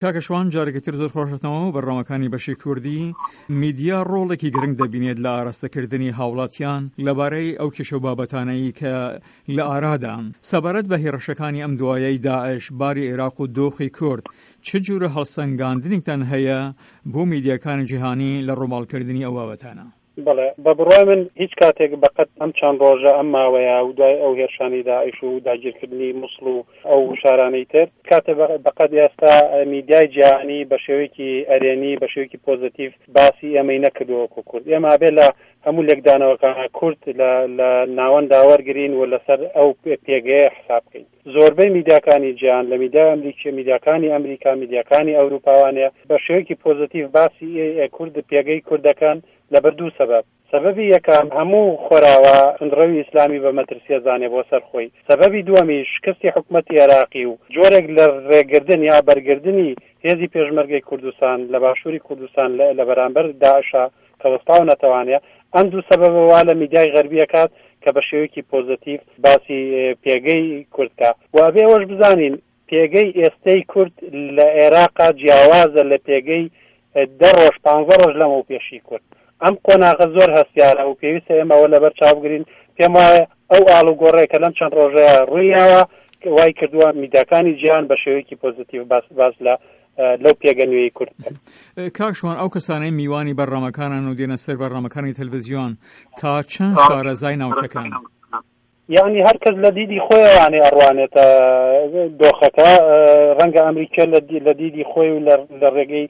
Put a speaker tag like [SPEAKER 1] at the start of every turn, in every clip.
[SPEAKER 1] کاکەشوان جارێکتر زۆر خۆشەتەوە و بەڕامەکانی بەشی کوردی میدیا ڕۆڵێکی گرنگ دەبینێت لە ئاراستەکردنی هاوڵاتیان لەبارەی ئەو کێشە و بابەتانەی کە لە ئارادا سەبارەت بە هێرشەکانی ئەم دوایەی داعش باری عێراق و دۆخی کورد چ جۆرە هەڵسەنگاندنێکتان هەیە بۆ میدیاکانی جیهانی لە ڕۆماڵکردنی ئەو بابەتانە؟
[SPEAKER 2] بەڵێ بە بڕوای من هیچ کاتێک بەقەت ئەم چەند ڕۆژە ئەم ماوەیە و دوای ئەو هێرشانی داعش و داگیرکردنی موسڵ و ئەو شارانەی تر کاتێک بەقەت ئێستا میدیای جیهانی بە شێوەیەکی ئەرێنی بە شێوەیەکی پۆزیتیڤ باسی ئەمەی نەکردووەکو کورد. ئێمە بێ لە هەموو لێکدانەوەکان کورد لە ناوەندا وەرگرین و لەسەر ئەو پێگەیە حساب بکەین. زۆربەی میدیاکانی جیهان لە میدیاکانی ئەمریکا میدیاکانی ئەوروپاوانەیە بە شێوەیەکی پۆزیتیڤ باسی کورد پێگەی کوردەکان لەبەر دوو سەبەب. سەبەبی یەکەم هەموو خۆراوە ئەندڕەوی ئیسلامی بە مەترسیە زانێ بۆ سەر خۆی. سەبەبی دووەمی شکستی حکومەتی عێراقی و جۆرێک لە ڕێگردن یا بەرگردنی هێزی پێشمەرگەی کوردستان لە باشووری کوردستان لە بەرامبەر داعشە کە وەستاو نەتەوانێت ئەم دوو سەبەبەوە لە میدیای غەربی کات کە بە شێوەیەکی پۆزیتیڤ باسی پێگەی کوردکە. وابێ ئەوەش بزانین پێگەی ئێستەی کورد لە عێراقا جیاوازە لە پێگەی 10 ڕۆژ 15 ڕۆژ لەمەوە پێشی کورد. ئەم قۆناغە زۆر هەستیارە و پێویستە ئێمەوە لەبەر چاوبگرین. پێم وایە ئەو ئاڵوگۆڕەیە کە لەم چەند ڕۆژەیە ڕوویاوە وای کردووە میدیاکانی جیهان بە شێوەیەکی پۆزیتیڤ باس لەو پێگەنوێی کورد.
[SPEAKER 1] کاکشوان ئەو کەسانەی میوانی بەڕامەکانن و دێنە سەر بەڕامەکانی تەلەڤیزیۆن تا چەند شارەزای ناوچەکان؟
[SPEAKER 2] یعنی هەر کەس لە دیدی خۆیوانێ ئەڕوانێتە دۆخەکە. ڕەنگە ئەمریکا لە دیدی خۆی و لە ڕێگەی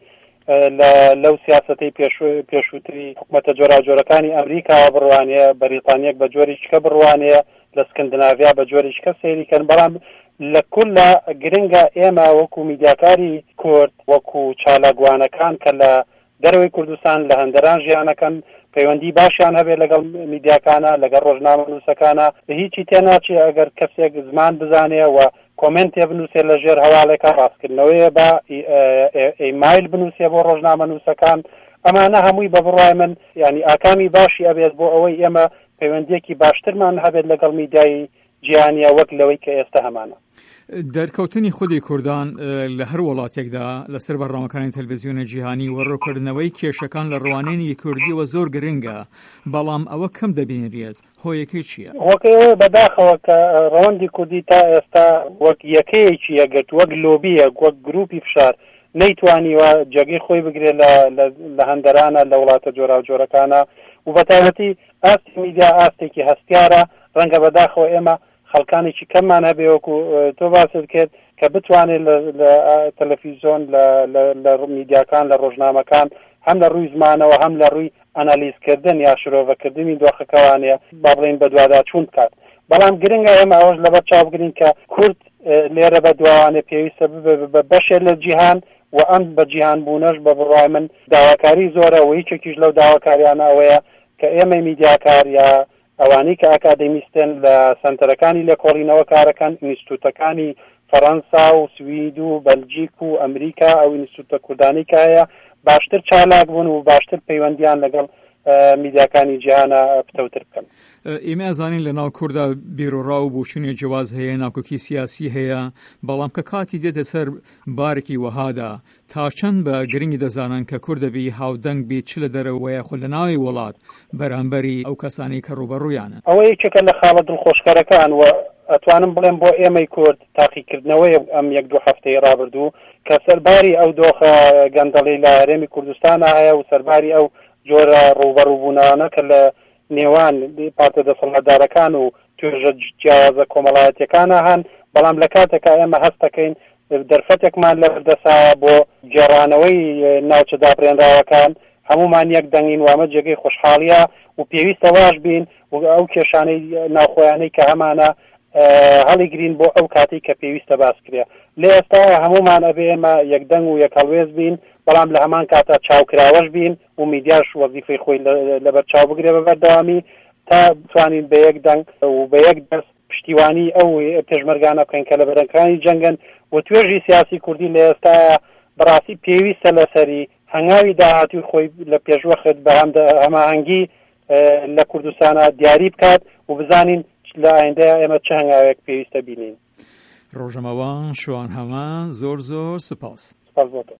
[SPEAKER 2] لەو سیاسەتەی پێشووتری حکومەتە جۆراجۆرەکانی ئەمریکا بڕوانەیە، بەریتانیەک بە جۆرێککە بڕوانەیە، لە سکەندناڤیا بە جۆرێککە سەیریکەن. بەڵام لە کولە گرنگە ئێمە وەکو میدیاکاری کورد وەکو چالاگوانەکان کە لە دەروی کوردستان لە هەندەران ژیانەکەن پەیوەندی باشیان هەبێت لەگەڵ میدیاکانە لەگەڵ ڕۆژنامە نووسەکانە هیچی تێناچێ ئەگەر کەسێک زمان بزانێ و کۆمنتێ بنووسێ لە ژێر هەواڵێکە ڕاستکردنەوەیە بە ئیمایل بنووسێ بۆ ڕۆژنامە نووسەکان. ئەمانە هەمووی بە بڕوای من ینی ئاکامی باشی ئەبێت بۆ ئەوەی ئێمە پەیوەندیەکی باشترمان هەبێت لەگەڵ میدیای جیهانیە وەک لەوەی کە ئێستا هەمانە.
[SPEAKER 1] دەرکەوتنی خودی کوردان لە هەر وڵاتێکدا لەسەر بەڕامەکانی تەلەڤیزیۆنە جیهانی وەڕۆکردنەوەی کێشەکان لە ڕوانینی کوردیەوە زۆر گرنگە، بەڵام ئەوە کەم دەبینرێت. هۆیەکەی چییە؟
[SPEAKER 2] وەکەوە بەداخەوە کە ڕەوەندی کوردی تا ئێستا وەک یەکەیەکی یەگرت وەک لۆبیە وەک گروپی فشار نەیتوانیوە جێگەی خۆی بگرێت لە هەندەرانە لە وڵاتە جۆراوجۆرەکانە و بەتایبەتی ئاستی میدیا ئاستێکی هەستیارە. ڕەنگە بەداخەوە ئێمە خەڵکانێکی کەممان هەبێ وەکو تۆ باست کرد کە بتوانێت لە تەلەڤیزیۆن لە میدیاکان لە ڕۆژنامەکان هەم لە ڕووی زمانەوە هەم لە ڕووی ئەنالیزکردن یا شرۆڤەکردنی دۆخەکەوانەیە با بڵێن بە دوواداچوون بکات. بەڵام گرنگە ئێمە ئەوەش لەبەر چاوبگرین کە کورد لێرە بە دووانێ پێویستە بە بەشێ لە جیهان و ئەم بە جیهان بوونەش بە بڕوای من داواکاری زۆرە و هیچێکیش لەو داواکاریانە ئەوەیە کە ئێمە میدیاکار یا ئەوانەی کە ئاکادمیستن لە سنتەرەکانی لێکۆڵینەوە کارەکەن ئینستیتوتەکانی فەڕەنسا و سوید و بەلجیک و ئەمریکا ئەو ئینستیتوتە کوردانی کە هەیە باشتر چالاک بوون و باشتر پەیوەندیان لەگەڵ میدیاکانی جیهانە پتەوتر بکەن.
[SPEAKER 1] ئێمە ئەزانین لە ناو کووردا بیرۆڕا و بۆچوونی جیاواز هەیە، ناکۆکی سیاسی هەیە، بەڵام کە کاتی دێتە سەر بارێکی وەهادا تا چەند بە گرنگی دەزانن کە کوردەبی هاودەنگ بیت چ لە دەرەوەیە خۆ لە ناوی وڵات بەرامبەری ئەو کەسانی کە ڕوبەڕوویانە.
[SPEAKER 2] ئەوە یەکێکە لە خاڵە دڵخۆشکارەکان و ئەتوانم بڵێم بۆ ئێمەی کورد تاقیکردنەوەی ئەم 1-2 هەفتەی ڕابردوو کە سەرباری ئەو دۆخە گەندەڵی لە هەرێمی کوردستانە هەیە و سەرباری ئەو جۆرە ڕوبەڕووبوونانە کە لە نێوان پارتە دەسەڵاتدارەکان و توێژە جیاوازە کۆمەڵایەتیەکانە هەن. بەڵام لە کاتێکە ئێمە هەست دەکەین دەرفەتێکمان لەبەردەسایە بۆ گێڕانەوەی ناوچە دابڕێنراوەکان هەمومان یەک دەنگین وامە جێگەی خۆشحاڵیە و پێویستە واش بین و ئەو کێشانەی ناوخۆیانەی کە هەمانە هەڵی گرین بۆ ئەو کاتی کە پێویستە باس کرێ. لێ ئێستا هەمومان ئەبێ ئێمە یەکدەنگ و یەکهەڵوێز بین، بەڵام لە هەمان کاتە چاوکراوەش بین و میدیاش وەزیفەی خۆی لەبەر چاو بگرێ بەبەردەوامی تا بتوانین بە یەک دەنگ و بە یەک دەست پشتیوانی ئەو پێشمەرگانە بکەین کە لە بەرەنکانی جەنگن و توێژی سیاسی کوردی لە ئێستا بەڕاستی پێویستە لەسەری هەنگاوی داهاتوی خۆی لە پێشوەخت بە هەماهەنگی لە کوردستانە دیاری بکات و بزانین لە ئایندەیە ئێمە چه هەنگاوێک پێویستە بینین.
[SPEAKER 1] ڕۆژەمەوان شوان هەمان زۆر سپاس.
[SPEAKER 2] سپاس بۆ تۆ.